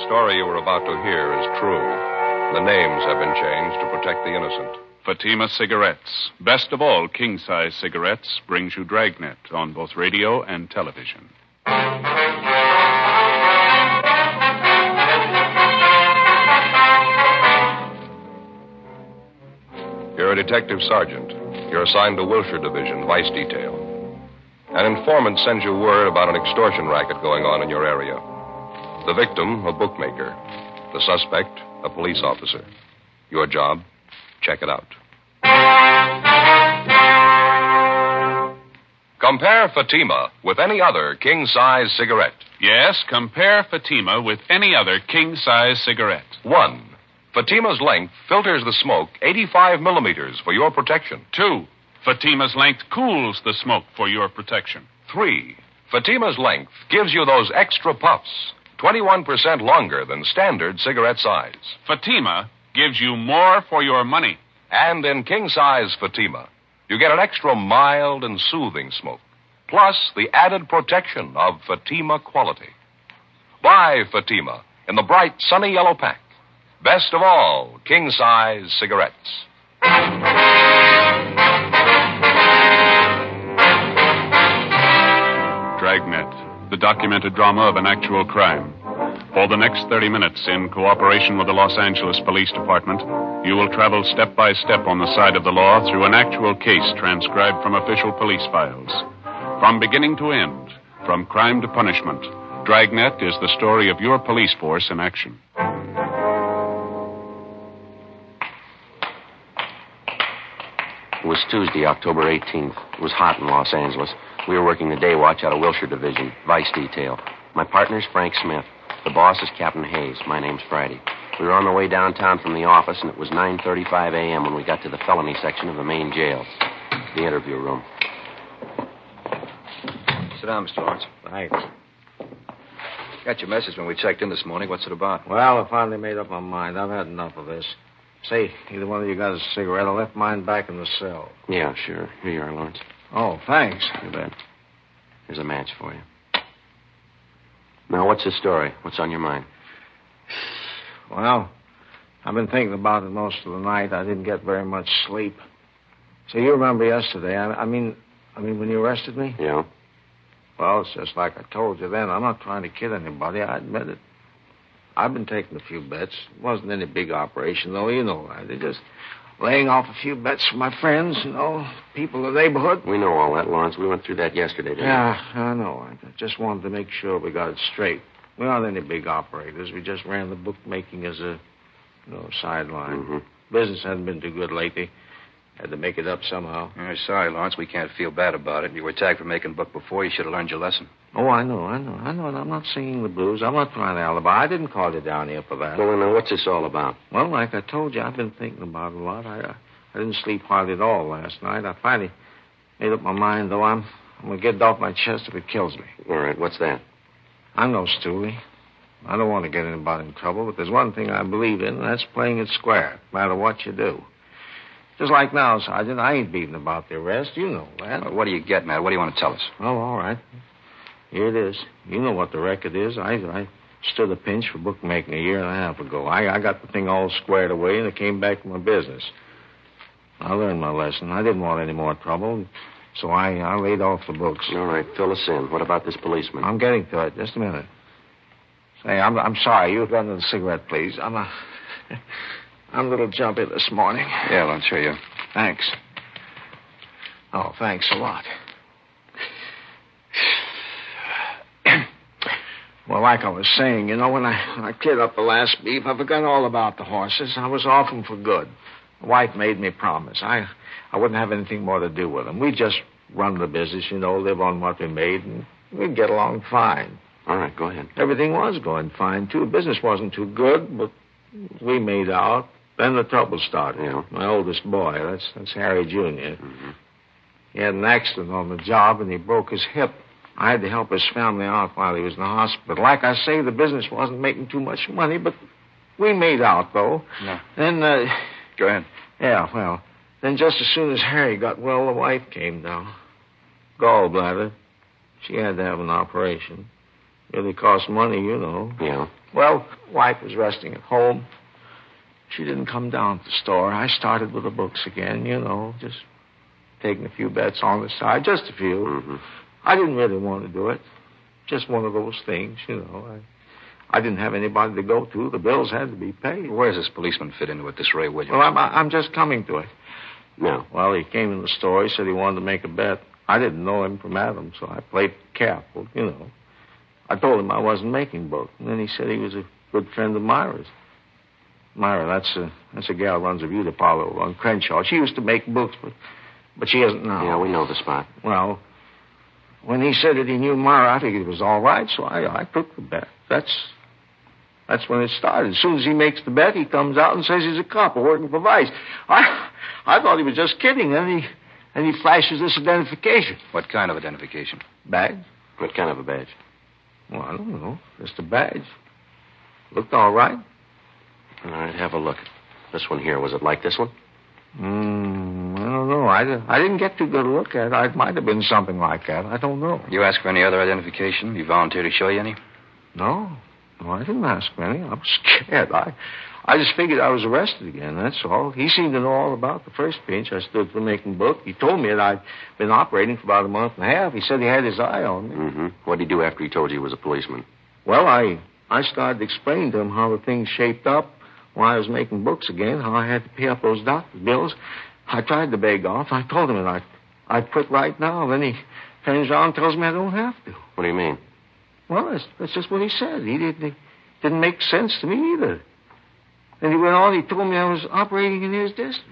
story you were about to hear is true. The names have been changed to protect the innocent. Fatima Cigarettes, best of all king-size cigarettes, brings you Dragnet on both radio and television. You're a detective sergeant. You're assigned to Wilshire Division, Vice Detail. An informant sends you word about an extortion racket going on in your area. The victim, a bookmaker. The suspect, a police officer. Your job, check it out. Compare Fatima with any other king-size cigarette. Yes, compare Fatima with any other king-size cigarette. 1. Fatima's length filters the smoke 85 millimeters for your protection. 2. Fatima's length cools the smoke for your protection. 3. Fatima's length gives you those extra puffs, 21% longer than standard cigarette size. Fatima gives you more for your money. And in king-size Fatima, you get an extra mild and soothing smoke, plus the added protection of Fatima quality. Buy Fatima in the bright, sunny yellow pack. Best of all, king-size cigarettes. Dragnet, the documented drama of an actual crime. For the next 30 minutes, in cooperation with the Los Angeles Police Department, you will travel step by step on the side of the law through an actual case transcribed from official police files. From beginning to end, from crime to punishment, Dragnet is the story of your police force in action. It was Tuesday, October 18th. It was hot in Los Angeles. We were working the day watch out of Wilshire Division, Vice Detail. My partner's Frank Smith. The boss is Captain Hayes. My name's Friday. We were on the way downtown from the office, and it was 9:35 a.m. when we got to the felony section of the main jail, the interview room. Sit down, Mr. Lawrence. Thanks. Got your message when we checked in this morning. What's it about? Well, I finally made up my mind. I've had enough of this. Say, either one of you got a cigarette? I left mine back in the cell. Yeah, sure. Here you are, Lawrence. Oh, thanks. You bet. Here's a match for you. Now, what's the story? What's on your mind? Well, I've been thinking about it most of the night. I didn't get very much sleep. So you remember yesterday, I mean when you arrested me? Yeah. Well, it's just like I told you then. I'm not trying to kid anybody. I admit it. I've been taking a few bets. It wasn't any big operation, though. You know that. They're just laying off a few bets for my friends, people in the neighborhood. We know all that, Lawrence. We went through that yesterday, didn't we? Yeah, I know. I just wanted to make sure we got it straight. We aren't any big operators. We just ran the bookmaking as a, sideline. Mm-hmm. Business hasn't been too good lately. Had to make it up somehow. Sorry, Lawrence. We can't feel bad about it. You were tagged for making book before. You should have learned your lesson. Oh, I know. And I'm not singing the blues. I'm not trying to alibi. I didn't call you down here for that. Well, now, what's this all about? Well, like I told you, I've been thinking about it a lot. I didn't sleep hardly at all last night. I finally made up my mind, though. I'm going to get it off my chest if it kills me. All right, what's that? I'm no stoolie. I don't want to get anybody in trouble, but there's one thing I believe in, and that's playing it square, no matter what you do. Just like now, Sergeant, I ain't beating about the arrest. You know that. What do you get, Matt? What do you want to tell us? Oh, all right. Here it is. You know what the record is. I stood a pinch for bookmaking a year and a half ago. I got the thing all squared away, and it came back to my business. I learned my lesson. I didn't want any more trouble, so I laid off the books. All right, fill us in. What about this policeman? I'm getting to it. Just a minute. Say, I'm sorry. You run to the cigarette, please. I'm a little jumpy this morning. Yeah, Lawrence, sure you. Thanks. Oh, thanks a lot. Well, like I was saying, when I cleared up the last beef, I forgot all about the horses. I was off them for good. The wife made me promise. I wouldn't have anything more to do with them. We'd just run the business, live on what we made, and we'd get along fine. All right, go ahead. Everything was going fine, too. Business wasn't too good, but we made out. Then the trouble started. Yeah. My oldest boy, that's Harry Jr. Mm-hmm. He had an accident on the job, and he broke his hip. I had to help his family out while he was in the hospital. Like I say, the business wasn't making too much money, but we made out, though. No. Then, Go ahead. Yeah, well, then just as soon as Harry got well, the wife came down. Gallbladder. She had to have an operation. Really costs money, you know. Yeah. Well, wife was resting at home. She didn't come down to the store. I started with the books again, you know, just taking a few bets on the side, just a few. Mm-hmm. I didn't really want to do it. Just one of those things, you know. I didn't have anybody to go to. The bills had to be paid. Where does this policeman fit into it, this Ray Williams? Well, I'm just coming to it. No. Well, he came in the store. He said he wanted to make a bet. I didn't know him from Adam, so I played careful, you know. I told him I wasn't making book. And then he said he was a good friend of Myra's. Myra, that's a gal who runs a beauty parlor on Crenshaw. She used to make books, but she isn't now. Yeah, we know the spot. Well, when he said that he knew Myra, I figured it was all right, so I took the bet. That's when it started. As soon as he makes the bet, he comes out and says he's a cop working for Vice. I thought he was just kidding, and he flashes this identification. What kind of identification? Badge? What kind of a badge? Well, I don't know. Just a badge. Looked all right. All right, have a look. This one here, was it like this one? I don't know. I didn't get too good a look at it. It might have been something like that. I don't know. You ask for any other identification? You volunteer to show you any? No, I didn't ask for any. I was scared. I just figured I was arrested again, that's all. He seemed to know all about the first pinch. I stood for making book. He told me that I'd been operating for about a month and a half. He said he had his eye on me. Mm-hmm. What did he do after he told you he was a policeman? Well, I started to explain to him how the thing shaped up, why I was making books again, how I had to pay up those doctor's bills. I tried to beg off. I told him that I'd quit right now. Then he turns around and tells me I don't have to. What do you mean? Well, that's just what he said. He didn't make sense to me either. Then he went on. He told me I was operating in his district.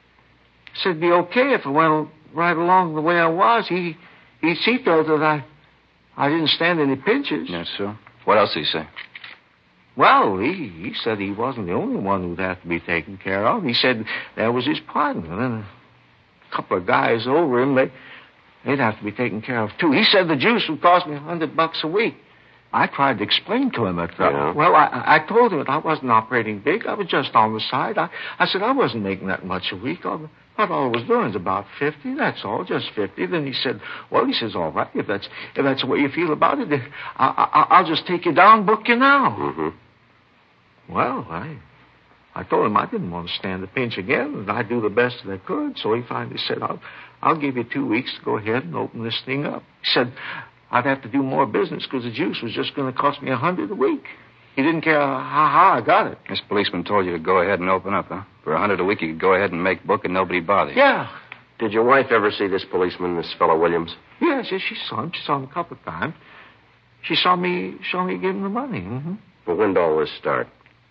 He said it'd be okay if I went right along the way I was. He'd see to it that I didn't stand any pinches. Yes, sir. What else did he say? Well, he said he wasn't the only one who'd have to be taken care of. He said there was his partner. And then a couple of guys over him, they'd have to be taken care of, too. He said the juice would cost me $100 a week. I tried to explain to him that. Yeah. Well, I told him that I wasn't operating big. I was just on the side. I said I wasn't making that much a week. All I was doing is about 50. That's all, just 50. Then he said, "Well," he says, "all right. If that's the way you feel about it, then I'll just take you down, book you now." Mm-hmm. Well, I told him I didn't want to stand the pinch again, and I'd do the best that I could. So he finally said, "I'll give you 2 weeks to go ahead and open this thing up." He said I'd have to do more business because the juice was just going to cost me $100 a week. He didn't care how I got it. This policeman told you to go ahead and open up, huh? For $100 a week, you could go ahead and make book and nobody'd bother you. Yeah. Did your wife ever see this policeman, this fellow Williams? Yes, she saw him. She saw him a couple of times. She saw me give him the money. Mm-hmm. Well, when did all this start?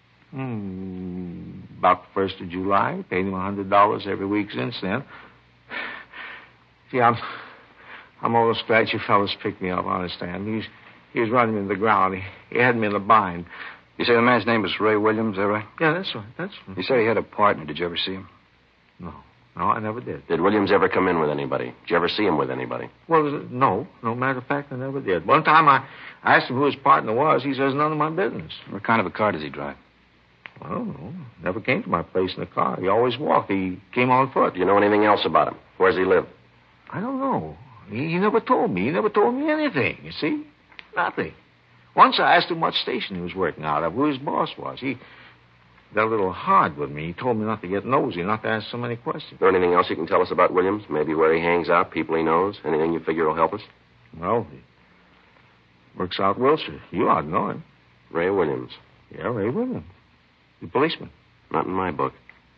About the 1st of July. Paid him $100 every week since then. See, I'm almost glad you fellas picked me up, understand. He was running me in the ground. He had me in a bind. You say the man's name was Ray Williams, is that right? Yeah, that's right. You said he had a partner. Did you ever see him? No, I never did. Did Williams ever come in with anybody? Did you ever see him with anybody? Well, no. No matter of fact, I never did. One time I asked him who his partner was. He says none of my business. What kind of a car does he drive? I don't know. Never came to my place in a car. He always walked. He came on foot. Do you know anything else about him? Where does he live? I don't know. He never told me. He never told me anything, you see? Nothing. Once I asked him what station he was working out of, who his boss was. He got a little hard with me. He told me not to get nosy, not to ask so many questions. Is there anything else you can tell us about Williams? Maybe where he hangs out, people he knows? Anything you figure will help us? Well, he works out Wilshire. You ought to know him. Ray Williams. Yeah, Ray Williams. The policeman. Not in my book.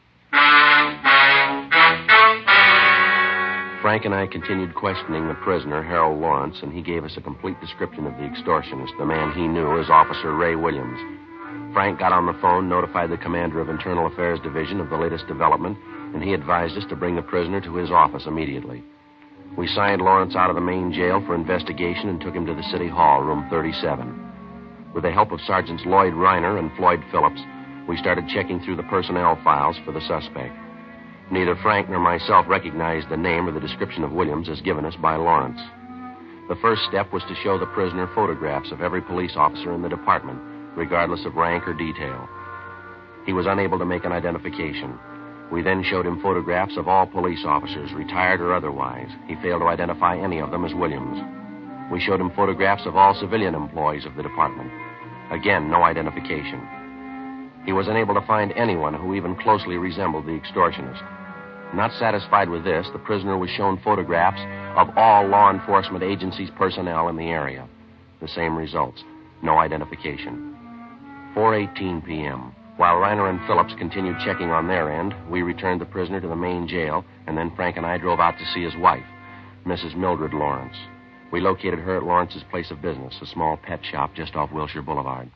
Frank and I continued questioning the prisoner, Harold Lawrence, and he gave us a complete description of the extortionist, the man he knew as Officer Ray Williams. Frank got on the phone, notified the commander of Internal Affairs Division of the latest development, and he advised us to bring the prisoner to his office immediately. We signed Lawrence out of the main jail for investigation and took him to the City Hall, room 37. With the help of Sergeants Lloyd Reiner and Floyd Phillips, we started checking through the personnel files for the suspect. Neither Frank nor myself recognized the name or the description of Williams as given us by Lawrence. The first step was to show the prisoner photographs of every police officer in the department, regardless of rank or detail. He was unable to make an identification. We then showed him photographs of all police officers, retired or otherwise. He failed to identify any of them as Williams. We showed him photographs of all civilian employees of the department. Again, no identification. He was unable to find anyone who even closely resembled the extortionist. Not satisfied with this, the prisoner was shown photographs of all law enforcement agencies' personnel in the area. The same results. No identification. 4:18 p.m. While Reiner and Phillips continued checking on their end, we returned the prisoner to the main jail, and then Frank and I drove out to see his wife, Mrs. Mildred Lawrence. We located her at Lawrence's place of business, a small pet shop just off Wilshire Boulevard.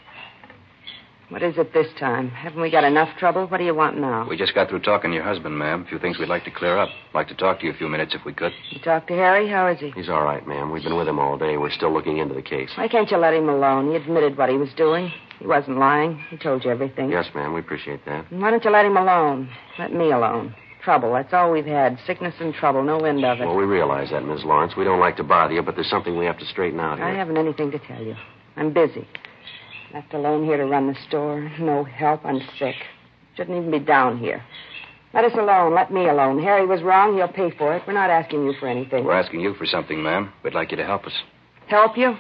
What is it this time? Haven't we got enough trouble? What do you want now? We just got through talking to your husband, ma'am. A few things we'd like to clear up. Like to talk to you a few minutes if we could. You talked to Harry? How is he? He's all right, ma'am. We've been with him all day. We're still looking into the case. Why can't you let him alone? He admitted what he was doing. He wasn't lying. He told you everything. Yes, ma'am. We appreciate that. And why don't you let him alone? Let me alone. Trouble. That's all we've had. Sickness and trouble. No end of it. Well, we realize that, Miss Lawrence. We don't like to bother you, but there's something we have to straighten out here. I haven't anything to tell you. I'm busy. Left alone here to run the store. No help. I'm sick. Shouldn't even be down here. Let us alone. Let me alone. Harry was wrong. He'll pay for it. We're not asking you for anything. We're asking you for something, ma'am. We'd like you to help us. Help you?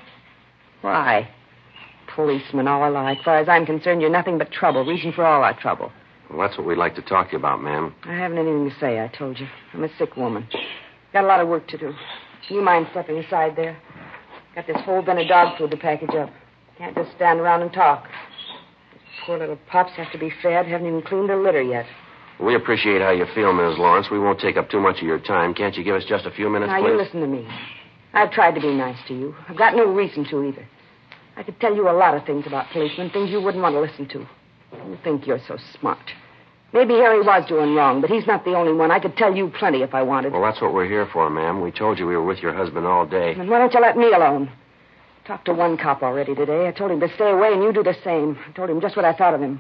Why? Policemen all alike. As far as I'm concerned, you're nothing but trouble. Reason for all our trouble. Well, that's what we'd like to talk to you about, ma'am. I haven't anything to say, I told you. I'm a sick woman. Got a lot of work to do. You mind stepping aside there? Got this whole bin of dog food to package up. Can't just stand around and talk. Those poor little pups have to be fed. Haven't even cleaned their litter yet. We appreciate how you feel, Ms. Lawrence. We won't take up too much of your time. Can't you give us just a few minutes, now, please? You listen to me. I've tried to be nice to you. I've got no reason to either. I could tell you a lot of things about policemen, things you wouldn't want to listen to. You think you're so smart. Maybe Harry was doing wrong, but he's not the only one. I could tell you plenty if I wanted. Well, that's what we're here for, ma'am. We told you we were with your husband all day. And why don't you let me alone? Talked to one cop already today. I told him to stay away, and you do the same. I told him just what I thought of him.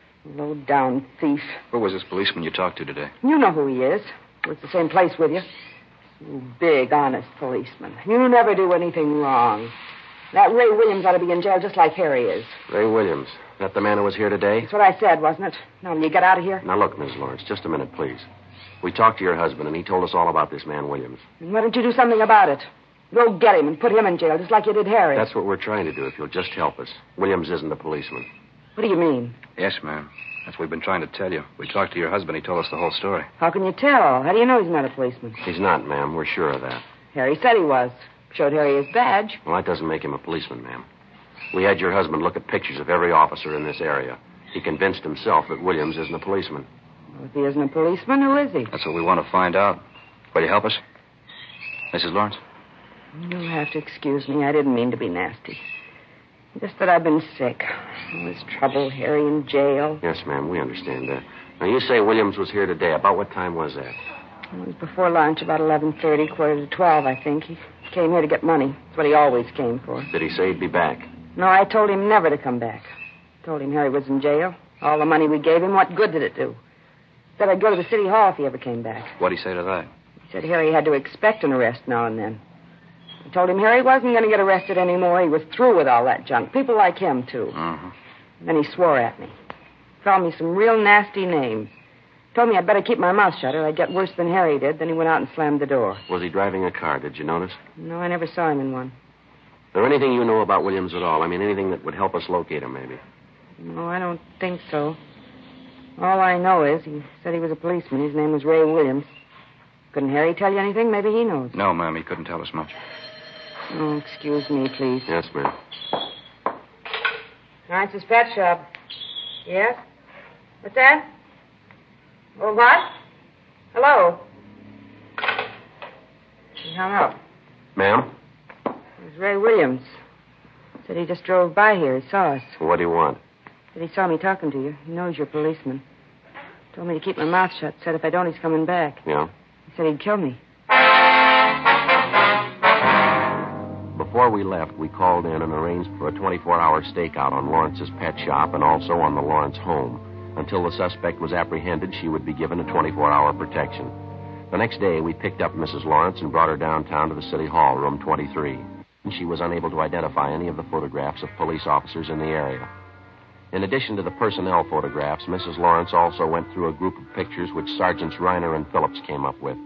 Low-down thief. Who was this policeman you talked to today? You know who he is. Works the same place with you. You big, honest policeman. You never do anything wrong. That Ray Williams ought to be in jail just like Harry is. Ray Williams. Is that the man who was here today? That's what I said, wasn't it? Now, will you get out of here? Now, look, Miss Lawrence, just a minute, please. We talked to your husband, and he told us all about this man, Williams. And why don't you do something about it? Go get him and put him in jail, just like you did Harry. That's what we're trying to do, if you'll just help us. Williams isn't a policeman. What do you mean? Yes, ma'am. That's what we've been trying to tell you. We talked to your husband. He told us the whole story. How can you tell? How do you know he's not a policeman? He's not, ma'am. We're sure of that. Harry said he was. Showed Harry his badge. Well, that doesn't make him a policeman, ma'am. We had your husband look at pictures of every officer in this area. He convinced himself that Williams isn't a policeman. Well, if he isn't a policeman, who is he? That's what we want to find out. Will you help us? Mrs. Lawrence? You'll have to excuse me. I didn't mean to be nasty. Just that I've been sick. All this trouble, Harry in jail. Yes, ma'am, we understand that. Now, you say Williams was here today. About what time was that? It was before lunch, about 11:30, 11:45, I think. He came here to get money. That's what he always came for. Did he say he'd be back? No, I told him never to come back. Told him Harry was in jail. All the money we gave him, what good did it do? Said I'd go to the city hall if he ever came back. What'd he say to that? He said Harry had to expect an arrest now and then. I told him Harry wasn't going to get arrested anymore. He was through with all that junk. People like him, too. Mm-hmm. And then he swore at me. Called me some real nasty names. Told me I'd better keep my mouth shut or I'd get worse than Harry did. Then he went out and slammed the door. Was he driving a car? Did you notice? No, I never saw him in one. Is there anything you know about Williams at all? I mean, anything that would help us locate him, maybe? No, I don't think so. All I know is he said he was a policeman. His name was Ray Williams. Couldn't Harry tell you anything? Maybe he knows. No, ma'am, he couldn't tell us much. Oh, excuse me, please. Yes, ma'am. Lawrence's pet shop. Yes? What's that? Oh, what? Hello? He hung up. Ma'am? It was Ray Williams. Said he just drove by here. He saw us. What do you want? Said he saw me talking to you. He knows you're a policeman. Told me to keep my mouth shut. Said if I don't, he's coming back. Yeah? He said he'd kill me. Before we left, we called in and arranged for a 24-hour stakeout on Lawrence's pet shop and also on the Lawrence home. Until the suspect was apprehended, she would be given a 24-hour protection. The next day, we picked up Mrs. Lawrence and brought her downtown to the City Hall, room 23. She was unable to identify any of the photographs of police officers in the area. In addition to the personnel photographs, Mrs. Lawrence also went through a group of pictures which Sergeants Reiner and Phillips came up with.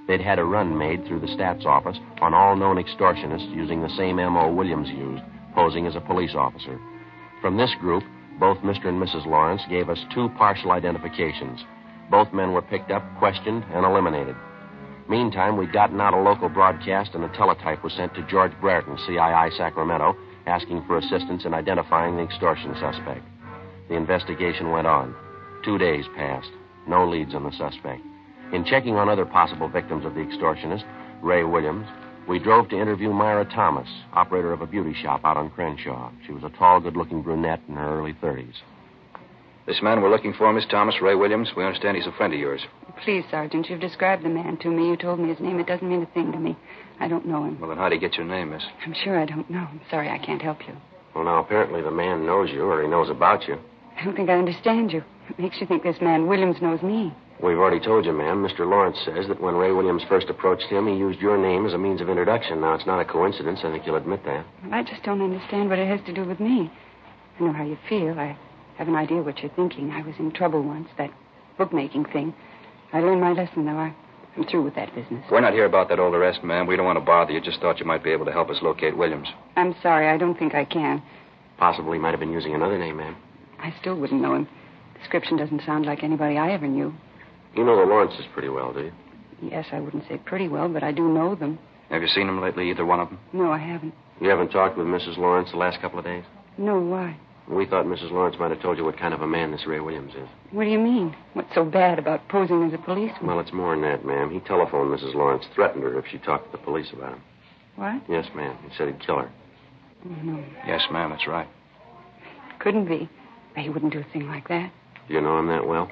They'd had a run made through the stats office on all known extortionists using the same M.O. Williams used, posing as a police officer. From this group, both Mr. and Mrs. Lawrence gave us 2 partial identifications. Both men were picked up, questioned, and eliminated. Meantime, we'd gotten out a local broadcast, and a teletype was sent to George Brereton, CII Sacramento, asking for assistance in identifying the extortion suspect. The investigation went on. 2 days passed. No leads on the suspect. In checking on other possible victims of the extortionist, Ray Williams, we drove to interview Myra Thomas, operator of a beauty shop out on Crenshaw. She was a tall, good-looking brunette in her early 30s. This man we're looking for, Miss Thomas, Ray Williams, we understand he's a friend of yours. Please, Sergeant, you've described the man to me. You told me his name. It doesn't mean a thing to me. I don't know him. Well, then how'd he get your name, miss? I'm sure I don't know. I'm sorry, I can't help you. Well, now, apparently the man knows you, or he knows about you. I don't think I understand you. It makes you think this man Williams knows me. We've already told you, ma'am. Mr. Lawrence says that when Ray Williams first approached him, he used your name as a means of introduction. Now, it's not a coincidence. I think you'll admit that. Well, I just don't understand what it has to do with me. I know how you feel. I have an idea what you're thinking. I was in trouble once, that bookmaking thing. I learned my lesson, though. I'm through with that business. We're not here about that old arrest, ma'am. We don't want to bother you. Just thought you might be able to help us locate Williams. I'm sorry. I don't think I can. Possibly might have been using another name, ma'am. I still wouldn't know him. Description doesn't sound like anybody I ever knew. You know the Lawrences pretty well, do you? Yes, I wouldn't say pretty well, but I do know them. Have you seen them lately, either one of them? No, I haven't. You haven't talked with Mrs. Lawrence the last couple of days? No, why? We thought Mrs. Lawrence might have told you what kind of a man this Ray Williams is. What do you mean? What's so bad about posing as a policeman? Well, it's more than that, ma'am. He telephoned Mrs. Lawrence, threatened her if she talked to the police about him. What? Yes, ma'am. He said he'd kill her. Oh, no. Yes, ma'am, that's right. Couldn't be. He wouldn't do a thing like that. Do you know him that well?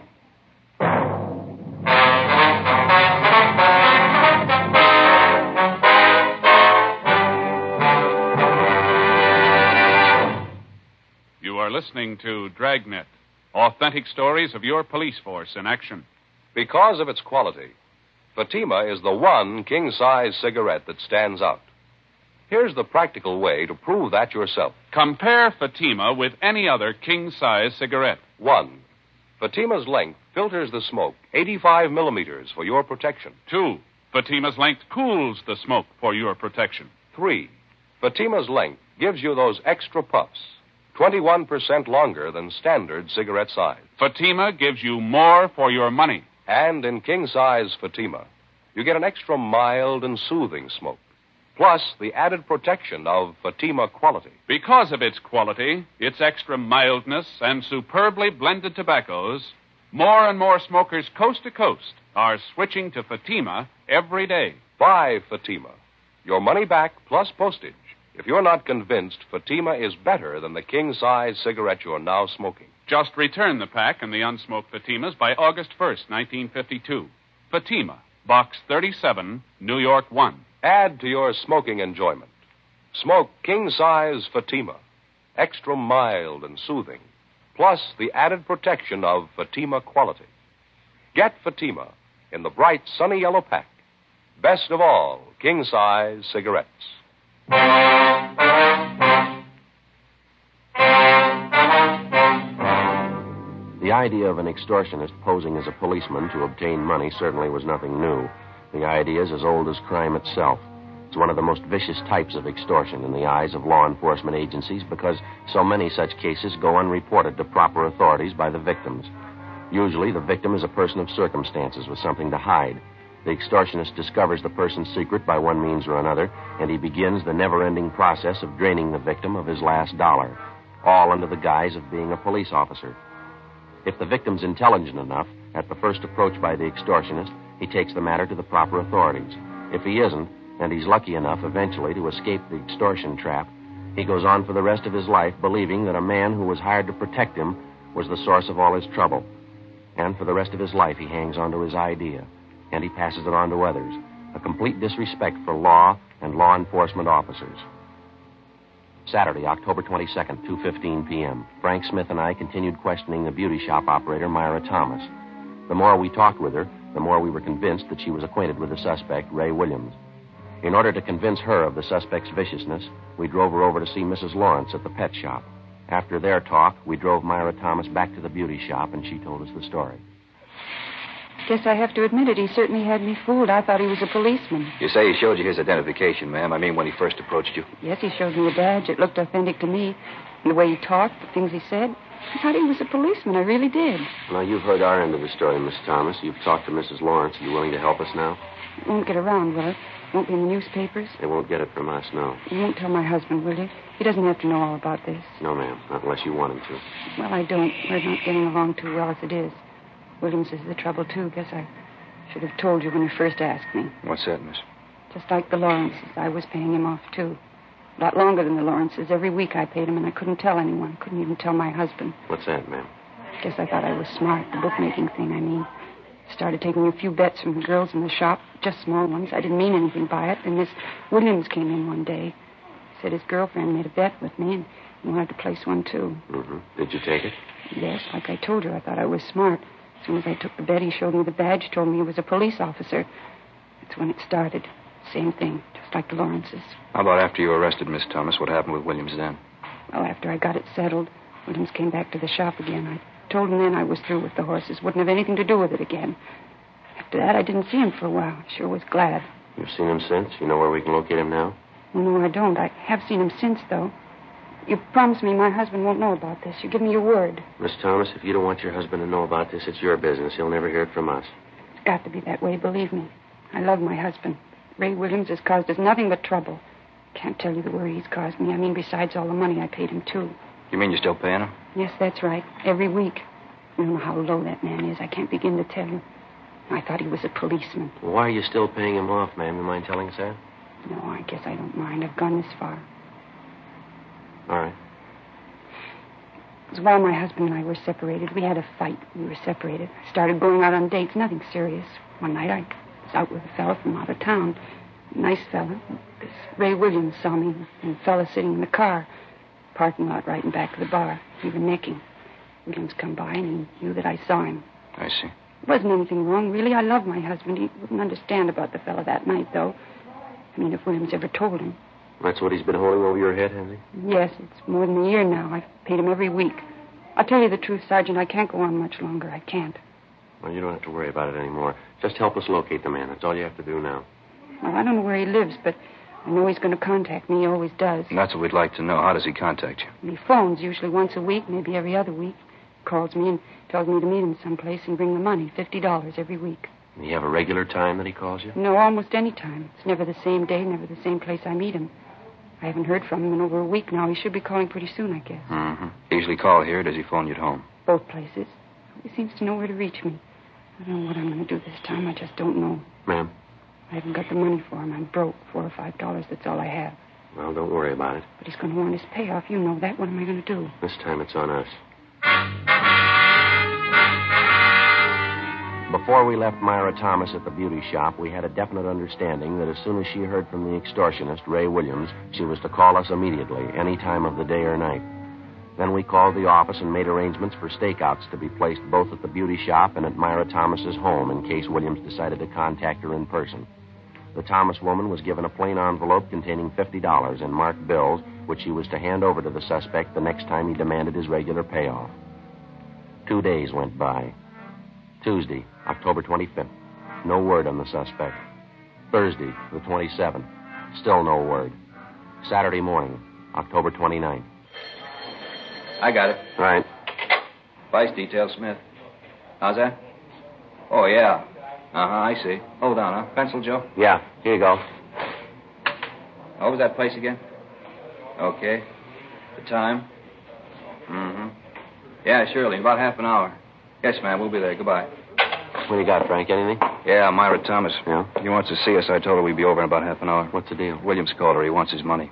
You are listening to Dragnet, authentic stories of your police force in action. Because of its quality, Fatima is the one king-size cigarette that stands out. Here's the practical way to prove that yourself. Compare Fatima with any other king-size cigarette. 1. Fatima's length filters the smoke 85 millimeters for your protection. 2. Fatima's length cools the smoke for your protection. 3. Fatima's length gives you those extra puffs, 21% longer than standard cigarette size. Fatima gives you more for your money. And in king-size Fatima, you get an extra mild and soothing smoke, plus the added protection of Fatima quality. Because of its quality, its extra mildness, and superbly blended tobaccos, more and more smokers coast to coast are switching to Fatima every day. Buy Fatima. Your money back plus postage if you're not convinced Fatima is better than the king-size cigarette you're now smoking. Just return the pack and the unsmoked Fatimas by August 1st, 1952. Fatima, Box 37, New York 1. Add to your smoking enjoyment. Smoke king-size Fatima, extra mild and soothing, plus the added protection of Fatima quality. Get Fatima in the bright sunny yellow pack. Best of all, king-size cigarettes. The idea of an extortionist posing as a policeman to obtain money certainly was nothing new. The idea is as old as crime itself. It's one of the most vicious types of extortion in the eyes of law enforcement agencies because so many such cases go unreported to proper authorities by the victims. Usually, the victim is a person of circumstances with something to hide. The extortionist discovers the person's secret by one means or another, and he begins the never-ending process of draining the victim of his last dollar, all under the guise of being a police officer. If the victim's intelligent enough, at the first approach by the extortionist, he takes the matter to the proper authorities. If he isn't, and he's lucky enough eventually to escape the extortion trap, he goes on for the rest of his life believing that a man who was hired to protect him was the source of all his trouble. And for the rest of his life, he hangs on to his idea, and he passes it on to others, a complete disrespect for law and law enforcement officers. Saturday, October 22nd, 2:15 p.m. Frank Smith and I continued questioning the beauty shop operator, Myra Thomas. The more we talked with her, the more we were convinced that she was acquainted with the suspect, Ray Williams. In order to convince her of the suspect's viciousness, we drove her over to see Mrs. Lawrence at the pet shop. After their talk, we drove Myra Thomas back to the beauty shop, and she told us the story. Guess I have to admit it. He certainly had me fooled. I thought he was a policeman. You say he showed you his identification, ma'am. I mean, when he first approached you. Yes, he showed me a badge. It looked authentic to me. And the way he talked, the things he said. I thought he was a policeman. I really did. Now, you've heard our end of the story, Miss Thomas. You've talked to Mrs. Lawrence. Are you willing to help us now? It won't get around, will it? Won't be in the newspapers? They won't get it from us, no. You won't tell my husband, will you? He doesn't have to know all about this. No, ma'am. Not unless you want him to. Well, I don't. We're not getting along too well as it is. Williams is the trouble, too. Guess I should have told you when you first asked me. What's that, miss? Just like the Lawrences, I was paying him off, too. A lot longer than the Lawrences. Every week I paid him, and I couldn't tell anyone. Couldn't even tell my husband. What's that, ma'am? Guess I thought I was smart. The bookmaking thing, I mean. Started taking a few bets from the girls in the shop, just small ones. I didn't mean anything by it. Then Miss Williams came in one day. Said his girlfriend made a bet with me, and he wanted to place one, too. Mm-hmm. Did you take it? Yes, like I told you, I thought I was smart. As soon as I took the bet, he showed me the badge, told me he was a police officer. That's when it started. Same thing, just like the Lawrences. How about after you were arrested, Miss Thomas? What happened with Williams then? Well, after I got it settled, Williams came back to the shop again. I told him then I was through with the horses. Wouldn't have anything to do with it again. After that, I didn't see him for a while. I sure was glad. You've seen him since? You know where we can locate him now? No, I don't. I have seen him since, though. You promised me my husband won't know about this. You give me your word. Miss Thomas, if you don't want your husband to know about this, it's your business. He'll never hear it from us. It's got to be that way, believe me. I love my husband. Ray Williams has caused us nothing but trouble. Can't tell you the worry he's caused me. I mean, besides all the money I paid him, too. You mean you're still paying him? Yes, that's right. Every week. You don't know how low that man is. I can't begin to tell you. I thought he was a policeman. Well, why are you still paying him off, ma'am? You mind telling us that? No, I guess I don't mind. I've gone this far. All right. It was while my husband and I were separated. We had a fight. We were separated. I started going out on dates, nothing serious. One night I was out with a fella from out of town. A nice fella. This Ray Williams saw me and a fella sitting in the car. Parking lot right in back of the bar. We were necking. Williams come by and he knew that I saw him. I see. There wasn't anything wrong, really. I love my husband. He wouldn't understand about the fella that night, though. I mean, if Williams ever told him. That's what he's been holding over your head, has he? Yes, it's more than a year now. I've paid him every week. I'll tell you the truth, Sergeant. I can't go on much longer. I can't. Well, you don't have to worry about it anymore. Just help us locate the man. That's all you have to do now. Well, I don't know where he lives, but I know he's going to contact me. He always does. And that's what we'd like to know. How does he contact you? He phones usually once a week, maybe every other week. Calls me and tells me to meet him someplace and bring the money, $50 every week. Do you have a regular time that he calls you? No, almost any time. It's never the same day, never the same place I meet him. I haven't heard from him in over a week now. He should be calling pretty soon, I guess. Mm-hmm. Usually call here, or does he phone you at home? Both places. He seems to know where to reach me. I don't know what I'm going to do this time. I just don't know. Ma'am? I haven't got the money for him. I'm broke. $4 or $5. That's all I have. Well, don't worry about it. But he's going to want his payoff. You know that. What am I going to do? This time it's on us. Before we left Myra Thomas at the beauty shop, we had a definite understanding that as soon as she heard from the extortionist, Ray Williams, she was to call us immediately, any time of the day or night. Then we called the office and made arrangements for stakeouts to be placed both at the beauty shop and at Myra Thomas's home in case Williams decided to contact her in person. The Thomas woman was given a plain envelope containing $50 in marked bills, which she was to hand over to the suspect the next time he demanded his regular payoff. 2 days went by. Tuesday, October 25th. No word on the suspect. Thursday, the 27th. Still no word. Saturday morning, October 29th. I got it. Right. Vice detail, Smith. How's that? Oh, yeah. I see. Hold on, huh? Pencil, Joe? Yeah, here you go. What was that place again? Okay. The time? Mm-hmm. Yeah, surely. In about half an hour. Yes, ma'am. We'll be there. Goodbye. What do you got, Frank? Anything? Yeah, Myra Thomas. Yeah? He wants to see us. I told her we'd be over in about half an hour. What's the deal? Williams called her. He wants his money.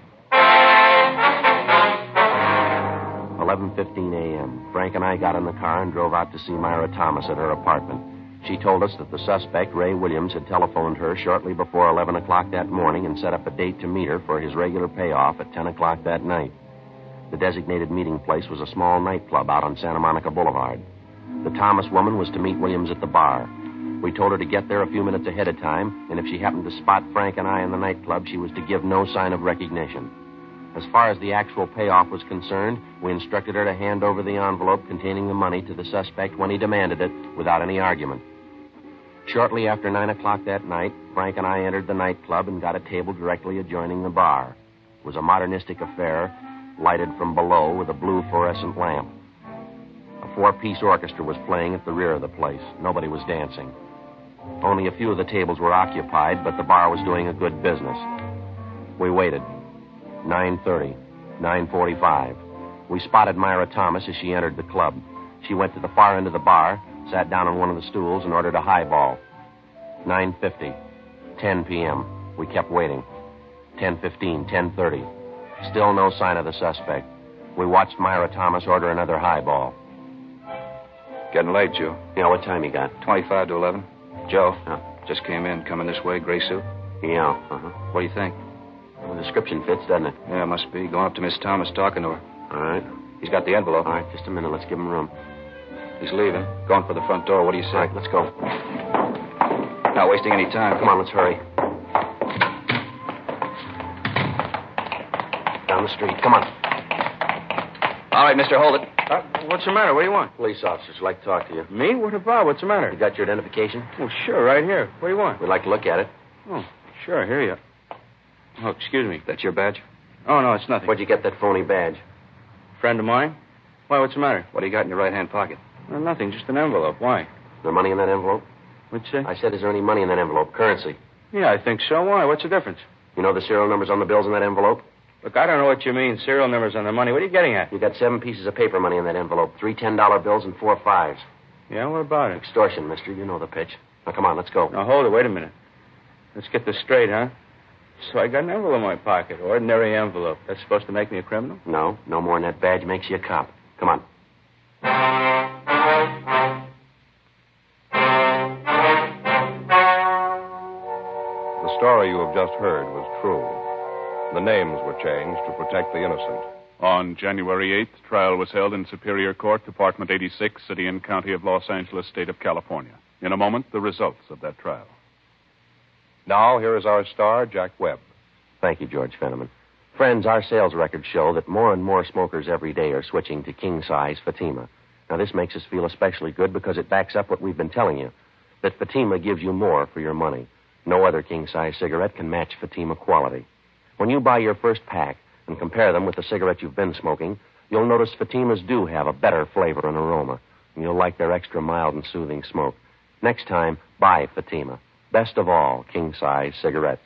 11:15 a.m. Frank and I got in the car and drove out to see Myra Thomas at her apartment. She told us that the suspect, Ray Williams, had telephoned her shortly before 11 o'clock that morning and set up a date to meet her for his regular payoff at 10 o'clock that night. The designated meeting place was a small nightclub out on Santa Monica Boulevard. The Thomas woman was to meet Williams at the bar. We told her to get there a few minutes ahead of time, and if she happened to spot Frank and I in the nightclub, she was to give no sign of recognition. As far as the actual payoff was concerned, we instructed her to hand over the envelope containing the money to the suspect when he demanded it, without any argument. Shortly after 9 o'clock that night, Frank and I entered the nightclub and got a table directly adjoining the bar. It was a modernistic affair, lighted from below with a blue fluorescent lamp. A 4-piece orchestra was playing at the rear of the place. Nobody was dancing. Only a few of the tables were occupied, but the bar was doing a good business. We waited. 9:30, 9:45. We spotted Myra Thomas as she entered the club. She went to the far end of the bar, sat down on one of the stools, and ordered a highball. 9:50, 10 p.m. We kept waiting. 10:15, 10:30. Still no sign of the suspect. We watched Myra Thomas order another highball. Getting late, Joe. Yeah, what time you got? 25 to 11. Joe, Yeah. just came in, coming this way, gray suit. Yeah, uh-huh. What do you think? Well, the description fits, doesn't it? Yeah, it must be. Going up to Miss Thomas, talking to her. All right. He's got the envelope. All right, just a minute. Let's give him room. He's leaving. Going for the front door. What do you say? All right, let's go. Not wasting any time. Come on, let's hurry. Down the street. Come on. All right, mister, hold it. What's the matter? What do you want? Police officers would like to talk to you. Me? What about? What's the matter? You got your identification? Oh, sure, right here. What do you want? We'd like to look at it. Oh, sure, here you are. Oh, excuse me. That's your badge? Oh, no, it's nothing. Where'd you get that phony badge? Friend of mine? Why, what's the matter? What do you got in your right-hand pocket? Well, nothing, just an envelope. Why? Is there money in that envelope? What'd you say? I said, is there any money in that envelope? Currency. Yeah, I think so. Why? What's the difference? You know the serial numbers on the bills in that envelope? Look, I don't know what you mean, serial numbers on the money. What are you getting at? You got 7 pieces of paper money in that envelope. 3 $10 bills and 4 5s. Yeah, what about it? Extortion, mister. You know the pitch. Now, come on, let's go. Now, hold it. Wait a minute. Let's get this straight, huh? So I got an envelope in my pocket. Ordinary envelope. That's supposed to make me a criminal? No more than that badge makes you a cop. Come on. The story you have just heard was true. The names were changed to protect the innocent. On January 8th, trial was held in Superior Court, Department 86, City and County of Los Angeles, State of California. In a moment, the results of that trial. Now, here is our star, Jack Webb. Thank you, George Fenneman. Friends, our sales records show that more and more smokers every day are switching to king-size Fatima. Now, this makes us feel especially good because it backs up what we've been telling you, that Fatima gives you more for your money. No other king-size cigarette can match Fatima quality. When you buy your first pack and compare them with the cigarette you've been smoking, you'll notice Fatimas do have a better flavor and aroma, and you'll like their extra mild and soothing smoke. Next time, buy Fatima. Best of all, king-size cigarettes.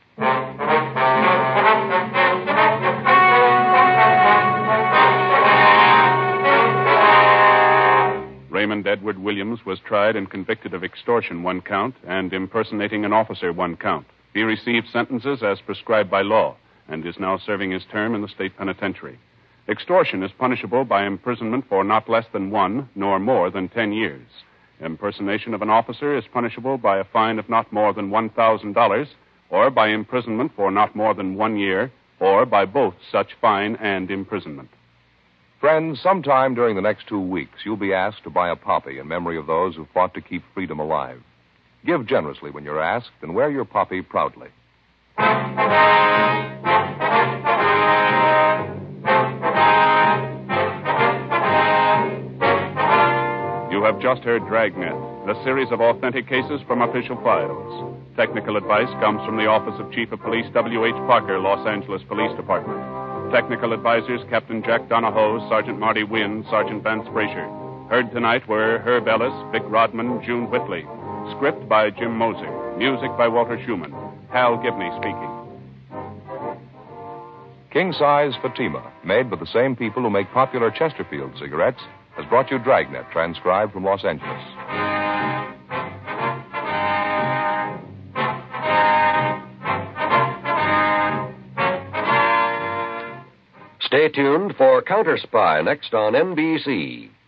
Raymond Edward Williams was tried and convicted of extortion, 1 count, and impersonating an officer, 1 count. He received sentences as prescribed by law and is now serving his term in the state penitentiary. Extortion is punishable by imprisonment for not less than 1 nor more than 10 years. Impersonation of an officer is punishable by a fine of not more than $1,000 or by imprisonment for not more than 1 year or by both such fine and imprisonment. Friends, sometime during the next 2 weeks, you'll be asked to buy a poppy in memory of those who fought to keep freedom alive. Give generously when you're asked, and wear your poppy proudly. You have just heard Dragnet, a series of authentic cases from official files. Technical advice comes from the Office of Chief of Police W.H. Parker, Los Angeles Police Department. Technical advisors Captain Jack Donahoe, Sergeant Marty Wynn, Sergeant Vance Brasher. Heard tonight were Herb Ellis, Vic Rodman, June Whitley. Script by Jim Moser. Music by Walter Schumann. Hal Gibney speaking. King-size Fatima, made by the same people who make popular Chesterfield cigarettes, has brought you Dragnet, transcribed from Los Angeles. Stay tuned for Counter Spy next on NBC.